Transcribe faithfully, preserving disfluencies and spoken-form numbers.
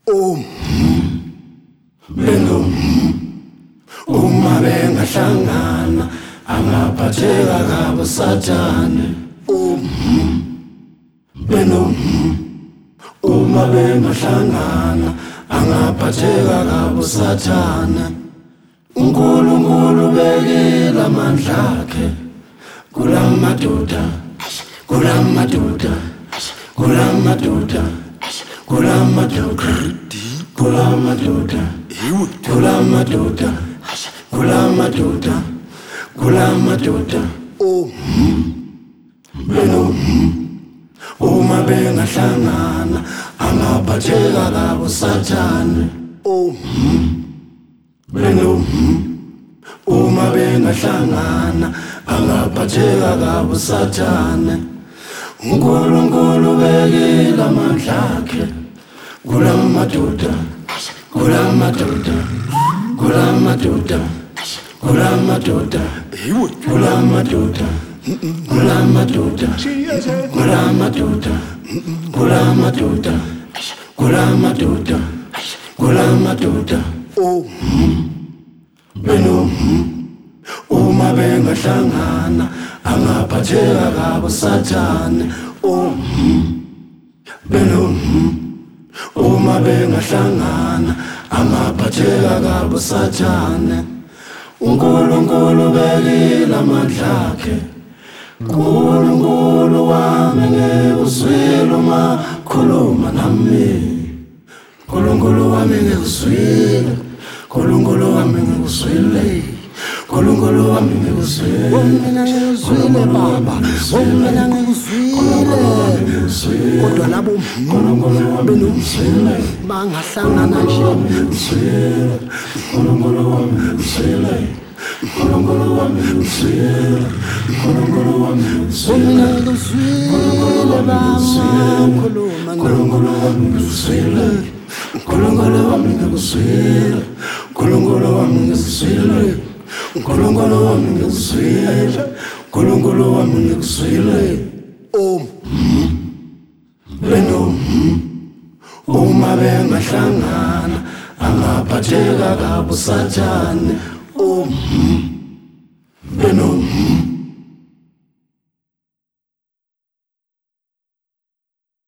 Um Beno uma bengahlangana angaphatheka kabo sathane. Um Beno uma bengahlangana angaphatheka kabo sathane. uNkulunkulu bekela amandla akhe kulamadoda kulamadoda kulamadoda kulamadoda kulamadoda kulamadoda kulamadoda kulamadoda. Oh Beno uma bengahlangana angaphatheka kabo sathane. Oh Beno uma bengahlangana angaphatheka kabo sathane. uNkulunkulu bekela amandla akhe kulamadoda kulamadoda kulamadoda kulamadoda kulamadoda kulamadoda kulamadoda kulamadoda kulamadoda kulamadoda. Oh Beno uma bengahlangana angaphatheka kabo sathane. Oh Beno uma bengahlangana angaphatheka kabo sathane. uNkulunkulu bekela amandla akhe. uNkulunkulu wami ngikuzwile uma khuluma nami. uNkulunkulu wami ngikuzwile, uNkulunkulu wami ngikuzwile, uNkulunkulu wami ngikuzwile. Mina ngikuzwile baba, mina ngikuzwile. Kodwa labo benomzwile bangahlangana nje. uNkulunkulu wami ngikuzwile, uNkulunkulu wami ngikuzwile, uNkulunkulu wami ngikuzwile. Mina ngikuzwile baba, khuluma uNkulunkulu wami ngikuzwile. uNkulunkulu wami ngikuzwile, uNkulunkulu wami ngikuzwile, uNkulunkulu wami ngikuzwile, uNkulunkulu wami ngikuzwile. Um Beno uma bengahlangana angaphatheka kabo sathane. Um Beno